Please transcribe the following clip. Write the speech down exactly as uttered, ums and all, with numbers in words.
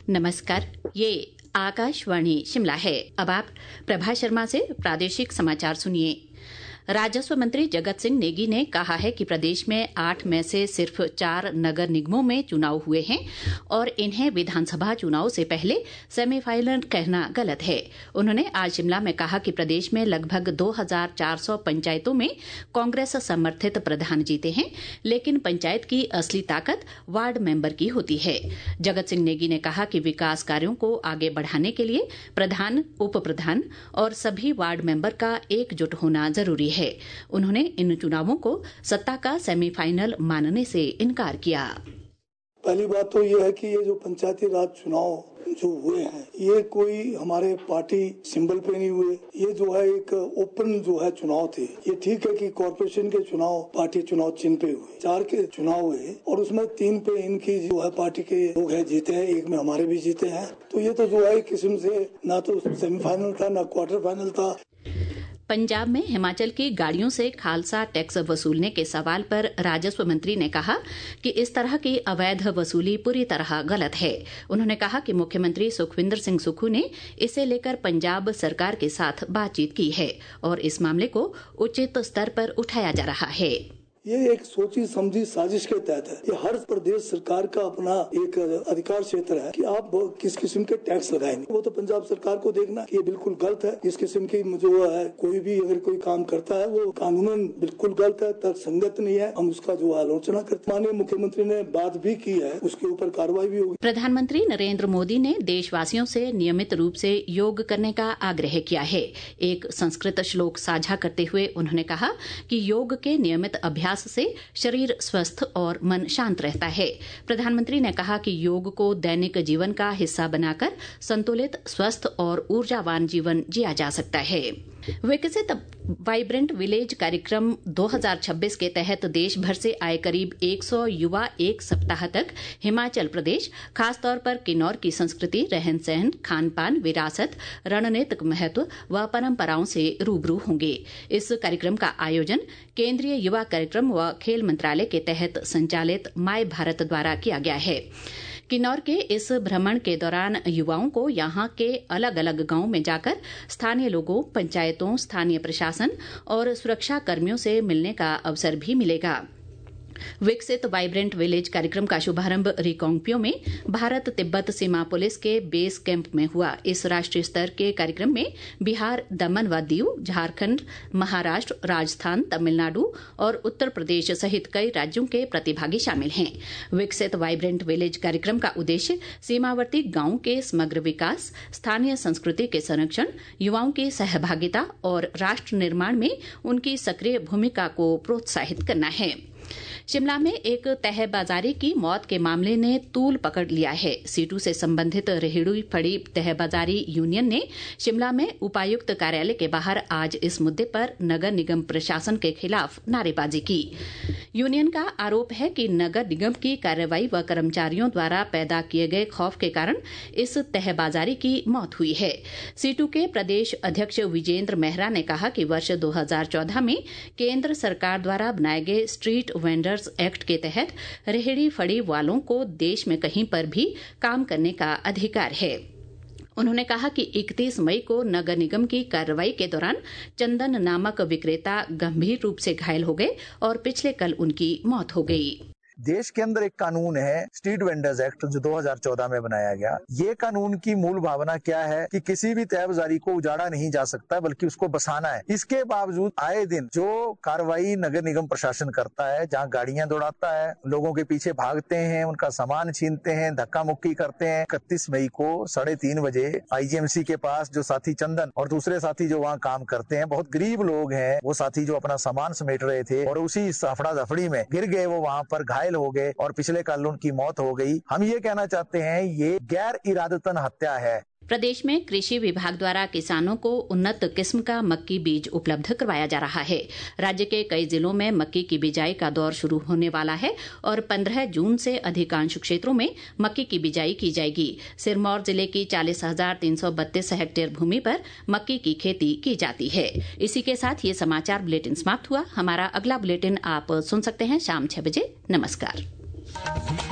नमस्कार, ये आकाशवाणी शिमला है। अब आप प्रभा शर्मा से प्रादेशिक समाचार सुनिए। राजस्व मंत्री जगत सिंह नेगी ने कहा है कि प्रदेश में आठ में से सिर्फ चार नगर निगमों में चुनाव हुए हैं और इन्हें विधानसभा चुनाव से पहले सेमीफाइनल कहना गलत है। उन्होंने आज शिमला में कहा कि प्रदेश में लगभग दो हजार चार सौ पंचायतों में कांग्रेस समर्थित प्रधान जीते हैं, लेकिन पंचायत की असली ताकत वार्ड मेंबर की होती है। जगत सिंह नेगी ने कहा कि विकास कार्यों को आगे बढ़ाने के लिए प्रधान, उप प्रधान और सभी वार्ड मेंबर का एकजुट होना जरूरी है। उन्होंने इन चुनावों को सत्ता का सेमीफाइनल मानने से इनकार किया। पहली बात तो ये है कि ये जो पंचायती राज चुनाव जो हुए हैं, ये कोई हमारे पार्टी सिंबल पे नहीं हुए। ये जो है एक ओपन जो है चुनाव थे। ये ठीक है कि कॉर्पोरेशन के चुनाव पार्टी चुनाव चिन्ह पे हुए, चार के चुनाव हुए और उसमें तीन पे इनकी जो है पार्टी के लोग है जीते हैं, एक में हमारे भी जीते हैं। तो ये तो जो है किस्म से ना तो सेमीफाइनल था ना क्वार्टर फाइनल था। पंजाब में हिमाचल की गाड़ियों से खालसा टैक्स वसूलने के सवाल पर राजस्व मंत्री ने कहा कि इस तरह की अवैध वसूली पूरी तरह गलत है। उन्होंने कहा कि मुख्यमंत्री सुखविंदर सिंह सुक्खू ने इसे लेकर पंजाब सरकार के साथ बातचीत की है और इस मामले को उचित स्तर पर उठाया जा रहा है। ये एक सोची समझी साजिश के तहत है। ये हर प्रदेश सरकार का अपना एक अधिकार क्षेत्र है कि आप किस किस्म के टैक्स लगाएंगे। वो तो पंजाब सरकार को देखना, ये बिल्कुल गलत है। इस किस्म की जो है कोई भी अगर कोई काम करता है वो कानूनन बिल्कुल गलत है, तर्कसंगत नहीं है। हम उसका जो आलोचना करते। माननीय मुख्यमंत्री ने बात भी की है, उसके ऊपर कार्रवाई भी होगी। प्रधानमंत्री नरेंद्र मोदी ने देशवासियों से नियमित रूप से योग करने का आग्रह किया है। एक संस्कृत श्लोक साझा करते हुए उन्होंने कहा कि योग के नियमित अभ्यास से शरीर स्वस्थ और मन शांत रहता है। प्रधानमंत्री ने कहा कि योग को दैनिक जीवन का हिस्सा बनाकर संतुलित, स्वस्थ और ऊर्जावान जीवन जिया जा सकता है। विकसित वाइब्रेंट विलेज कार्यक्रम दो हज़ार छब्बीस के तहत देश भर से आए करीब सौ युवा एक सप्ताह तक हिमाचल प्रदेश, खासतौर पर किन्नौर की संस्कृति, रहन सहन, खान पान, विरासत, रणनीतिक महत्व व परंपराओं से रूबरू होंगे। इस कार्यक्रम का आयोजन केंद्रीय युवा कार्यक्रम व खेल मंत्रालय के तहत संचालित माय भारत द्वारा किया गया है। किन्नौर के इस भ्रमण के दौरान युवाओं को यहाँ के अलग अलग गांवों में जाकर स्थानीय लोगों, पंचायतों, स्थानीय प्रशासन और सुरक्षा कर्मियों से मिलने का अवसर भी मिलेगा। विकसित वाइब्रेंट विलेज कार्यक्रम का शुभारंभ रिकांगपियो में भारत तिब्बत सीमा पुलिस के बेस कैंप में हुआ। इस राष्ट्रीय स्तर के कार्यक्रम में बिहार, दमन व दीव, झारखंड, महाराष्ट्र, राजस्थान, तमिलनाडु और उत्तर प्रदेश सहित कई राज्यों के प्रतिभागी शामिल हैं। विकसित वाइब्रेंट विलेज कार्यक्रम का उद्देश्य सीमावर्ती गांवों के समग्र विकास, स्थानीय संस्कृति के संरक्षण, युवाओं की सहभागिता और राष्ट्र निर्माण में उनकी सक्रिय भूमिका को प्रोत्साहित करना है। शिमला में एक तहबाजारी की मौत के मामले ने तूल पकड़ लिया है। सीटू से संबंधित रेहड़ी फड़ी तहबाजारी यूनियन ने शिमला में उपायुक्त कार्यालय के बाहर आज इस मुद्दे पर नगर निगम प्रशासन के खिलाफ नारेबाजी की। यूनियन का आरोप है कि नगर निगम की कार्रवाई व कर्मचारियों द्वारा पैदा किए गए खौफ के कारण इस तहबाजारी की मौत हुई है। सीटू के प्रदेश अध्यक्ष विजेंद्र मेहरा ने कहा कि वर्ष दो हजार चौदह में केंद्र सरकार द्वारा बनाए गए स्ट्रीट वेंडर्स एक्ट के तहत रेहड़ी फड़ी वालों को देश में कहीं पर भी काम करने का अधिकार है। उन्होंने कहा कि इकतीस मई को नगर निगम की कार्रवाई के दौरान चंदन नामक विक्रेता गंभीर रूप से घायल हो गए और पिछले कल उनकी मौत हो गई। देश के अंदर एक कानून है स्ट्रीट वेंडर्स एक्ट जो दो हज़ार चौदह में बनाया गया। ये कानून की मूल भावना क्या है कि किसी भी तहबाजारी को उजाड़ा नहीं जा सकता बल्कि उसको बसाना है। इसके बावजूद आए दिन जो कार्रवाई नगर निगम प्रशासन करता है, जहाँ गाड़ियां दौड़ाता है, लोगों के पीछे भागते हैं, उनका सामान छीनते हैं, धक्का मुक्की करते हैं। इकतीस मई को साढ़े तीन बजे आईजीएमसी के पास जो साथी चंदन और दूसरे साथी जो वहाँ काम करते हैं, बहुत गरीब लोग हैं, वो साथी जो अपना सामान समेट रहे थे और उसी हफड़ा दफड़ी में गिर गए, वो वहाँ पर घायल हो गए और पिछले कल उनकी मौत हो गई। हम ये कहना चाहते हैं ये गैर इरादतन हत्या है। प्रदेश में कृषि विभाग द्वारा किसानों को उन्नत किस्म का मक्की बीज उपलब्ध करवाया जा रहा है। राज्य के कई जिलों में मक्की की बिजाई का दौर शुरू होने वाला है और पंद्रह जून से अधिकांश क्षेत्रों में मक्की की बिजाई की जाएगी। सिरमौर जिले की चालीस हजार तीन सौ बत्तीस हेक्टेयर भूमि पर मक्की की खेती की जाती है। इसी के साथ ये समाचार बुलेटिन समाप्त हुआ। हमारा अगला बुलेटिन आप सुन सकते हैं शाम छह बजे। नमस्कार।